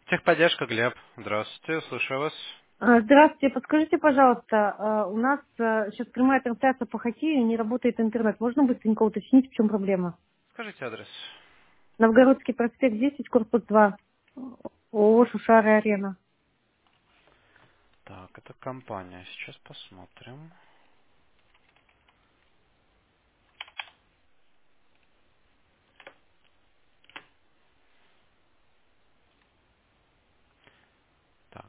Техподдержка, Глеб. Здравствуйте, слушаю вас. Здравствуйте, подскажите, пожалуйста, у нас сейчас прямая трансляция по хоккею, не работает интернет. Можно быстренько уточнить, в чем проблема? Скажите адрес. Новгородский проспект 10, корпус 2, ООО «Шушары Арена». Так, это компания. Сейчас посмотрим. Так.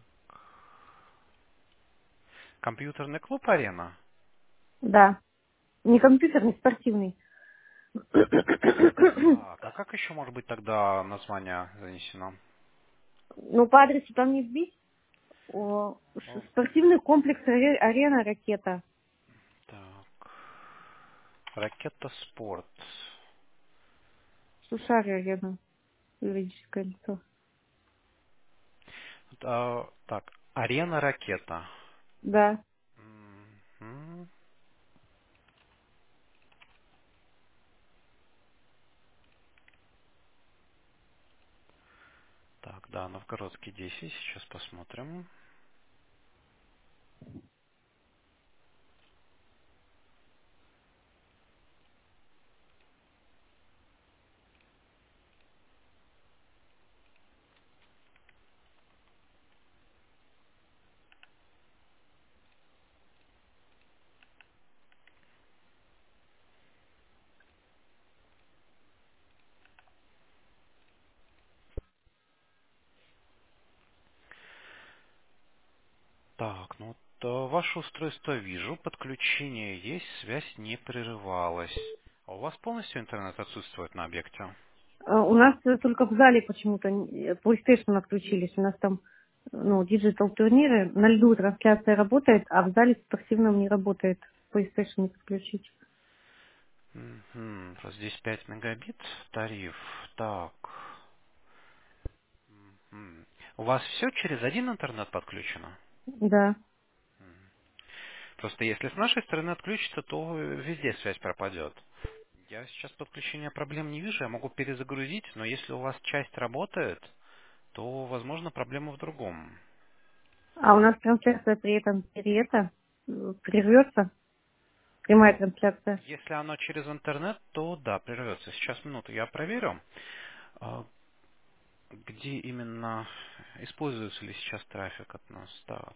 Компьютерный клуб «Арена». Да, не компьютерный, спортивный. Так, а как еще может быть тогда название занесено? Ну, по адресу там не вбить. О, Спортивный комплекс «Арена Ракета». так. Ракета Спорт. «Шушары Арена», юридическое лицо. Так, Арена Ракета. Да. Мгм. Так, да, Новгородский 10. Сейчас посмотрим. Так, ну вот ваше устройство вижу, подключение есть, связь не прерывалась. А у вас полностью интернет отсутствует на объекте? У нас только в зале почему-то PlayStation отключились. У нас там диджитал турниры. На льду трансляция работает, а в зале спортивном не работает. PlayStation не подключить. Мгм, просто здесь 5 мегабит тариф. Так. Мгм. У вас все через один интернет подключено? Да. Просто если с нашей стороны отключится, то везде связь пропадет. Я сейчас подключения проблем не вижу, я могу перезагрузить, но если у вас часть работает, то, возможно, проблема в другом. А у нас трансляция при этом прервется. Прямая Ну, трансляция. если оно через интернет, то да, прервется. Сейчас минуту, я проверю, а, где именно используется ли сейчас трафик от нас. Так,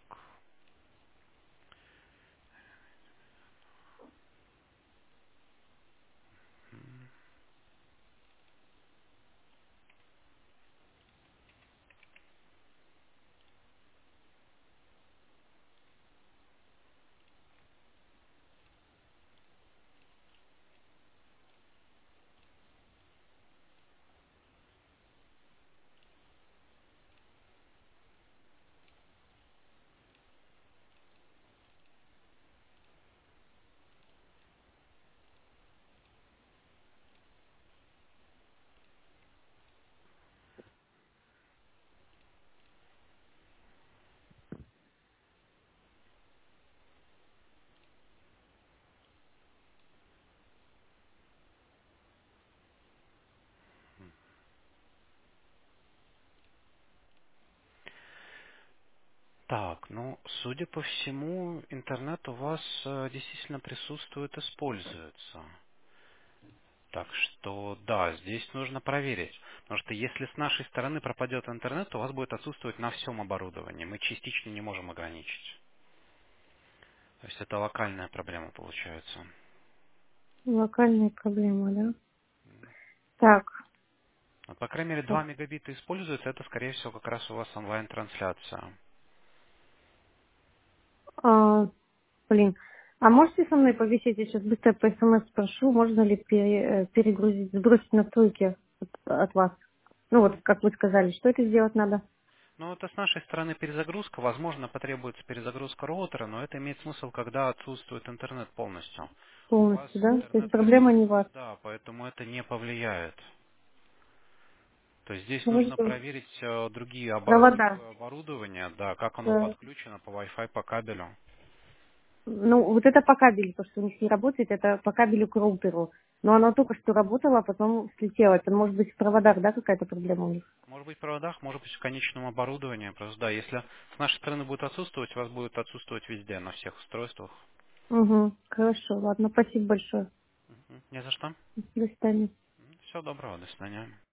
так, ну, судя по всему, интернет у вас действительно присутствует, используется. Так что, да, здесь нужно проверить. Потому что если с нашей стороны пропадет интернет, то у вас будет отсутствовать на всем оборудовании. Мы частично не можем ограничить. То есть это локальная проблема получается. Локальная проблема, да? Так. Вот, по крайней мере, 2 мегабита используется, это, скорее всего, как раз у вас онлайн-трансляция. А, блин. А можете со мной повисеть? Я сейчас быстро по СМС спрошу, можно ли перегрузить, сбросить настройки от вас? Ну вот, как вы сказали, что это сделать надо Ну, это с нашей стороны перезагрузка. Возможно, потребуется перезагрузка роутера, но это имеет смысл, когда отсутствует интернет полностью. У вас полностью, да? То есть интернет проблема не в вас. присутствует, да, поэтому это не повлияет. То есть здесь нужно Подожди. проверить Провода. другое оборудование, да, как оно Да. подключено по Wi-Fi, по кабелю. Ну, вот это по кабелю, то, что у них не работает, это по кабелю к роутеру. Но оно только что работало, а потом слетело. Это может быть в проводах, да, какая-то проблема у них? Может быть в проводах, может быть в конечном оборудовании. Просто да, если с нашей стороны будет отсутствовать, у вас будет отсутствовать везде, на всех устройствах. Угу, хорошо, ладно, спасибо большое. Не за что. До свидания. Всего доброго, до свидания.